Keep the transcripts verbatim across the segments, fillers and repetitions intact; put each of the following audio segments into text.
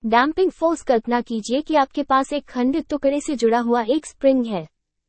Damping force. कल्पना कीजिए कि आपके पास एक खंडित टुकड़े से जुड़ा हुआ एक स्प्रिंग है।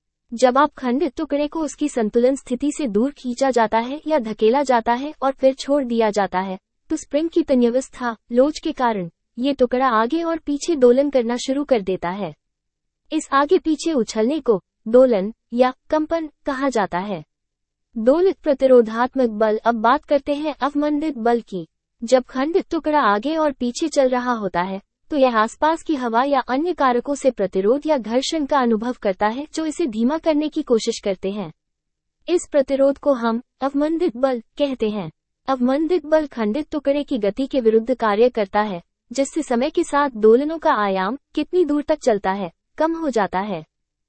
जब आप खंडित टुकड़े को उसकी संतुलन स्थिति से दूर खींचा जाता है या धकेला जाता है और फिर छोड़ दिया जाता है, तो स्प्रिंग की तन्यवस्था, लोच के कारण, ये टुकड़ा आगे और पीछे दोलन करना शुरू कर देता है। इस आगे पीछे उछलने को दोलन या कंपन कहा जाता है। दोलित प्रतिरोधात्मक बल। अब बात करते हैं अवमंदित बल की। जब खंडित टुकड़ा आगे और पीछे चल रहा होता है, तो यह आसपास की हवा या अन्य कारकों से प्रतिरोध या घर्षण का अनुभव करता है जो इसे धीमा करने की कोशिश करते हैं। इस प्रतिरोध को हम अवमंदित बल कहते हैं। अवमंदित बल खंडित टुकड़े की गति के विरुद्ध कार्य करता है, जिससे समय के साथ दोलनों का आयाम कितनी दूर तक चलता है कम हो जाता है।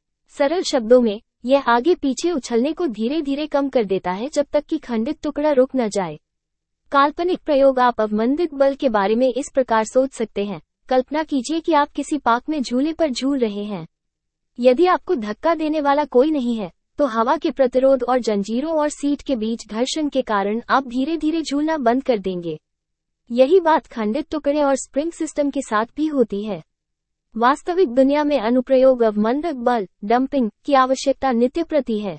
सरल शब्दों में, यह आगे पीछे उछलने को धीरे धीरे कम कर देता है जब तक कि खंडित टुकड़ा रुक न जाए। काल्पनिक प्रयोग। आप अवमंदित बल के बारे में इस प्रकार सोच सकते हैं। कल्पना कीजिए कि आप किसी पार्क में झूले पर झूल रहे हैं। यदि आपको धक्का देने वाला कोई नहीं है, तो हवा के प्रतिरोध और जंजीरों और सीट के बीच घर्षण के कारण आप धीरे धीरे झूलना बंद कर देंगे। यही बात खंडित टुकड़े और स्प्रिंग सिस्टम के साथ भी होती है। वास्तविक दुनिया में अनुप्रयोग अवमंदक बल, डंपिंग की आवश्यकता नित्य प्रति है।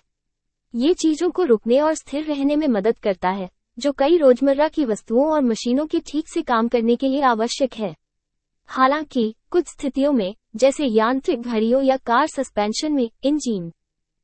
ये चीजों को रुकने और स्थिर रहने में मदद करता है, जो कई रोजमर्रा की वस्तुओं और मशीनों के ठीक से काम करने के लिए आवश्यक है। हालांकि कुछ स्थितियों में, जैसे यांत्रिक घड़ियों या कार सस्पेंशन में, इंजन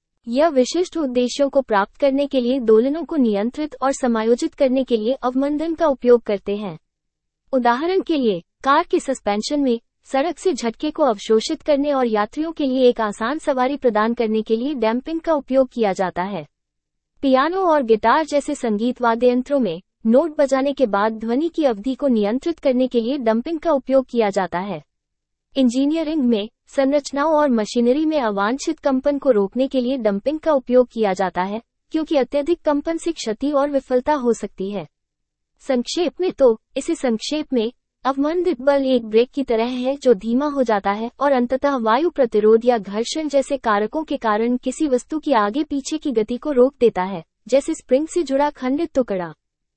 यह विशिष्ट उद्देश्यों को प्राप्त करने के लिए दोलनों को नियंत्रित और समायोजित करने के लिए अवमंदन का उपयोग करते हैं। उदाहरण के लिए, कार के सस्पेंशन में सड़क से झटके को अवशोषित करने और यात्रियों के लिए एक आसान सवारी प्रदान करने के लिए डैम्पिंग का उपयोग किया जाता है। पियानो और गिटार जैसे संगीत वाद्य यंत्रों में नोट बजाने के बाद ध्वनि की अवधि को नियंत्रित करने के लिए डंपिंग का उपयोग किया जाता है। इंजीनियरिंग में संरचनाओं और मशीनरी में अवांछित कंपन को रोकने के लिए डंपिंग का उपयोग किया जाता है, क्योंकि अत्यधिक कंपन से क्षति और विफलता हो सकती है। संक्षेप में तो, इसे संक्षेप में, अवमंदित बल एक ब्रेक की तरह है जो धीमा हो जाता है और अंततः वायु प्रतिरोध या घर्षण जैसे कारकों के कारण किसी वस्तु की आगे पीछे की गति को रोक देता है, जैसे स्प्रिंग से जुड़ा खंडित टुकड़ा।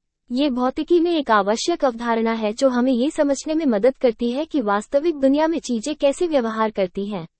ये भौतिकी में एक आवश्यक अवधारणा है जो हमें ये समझने में मदद करती है कि वास्तविक दुनिया में चीजें कैसे व्यवहार करती हैं।